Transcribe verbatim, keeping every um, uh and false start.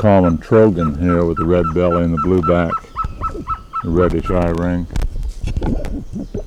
common trogon here with the red belly and the blue back, the reddish eye ring.